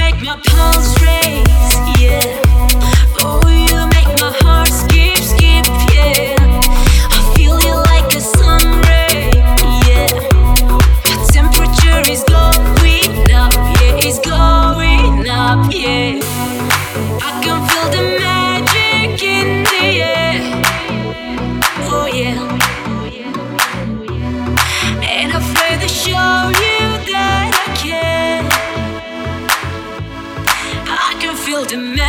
my pulse race, yeah. Oh, you make my heart skip, skip, yeah. I feel you like a sun ray, yeah. My temperature is going up, yeah. It's going up, yeah. I can feel the magic in the air, oh yeah. Ain't afraid to show you that I care. I can feel the magic.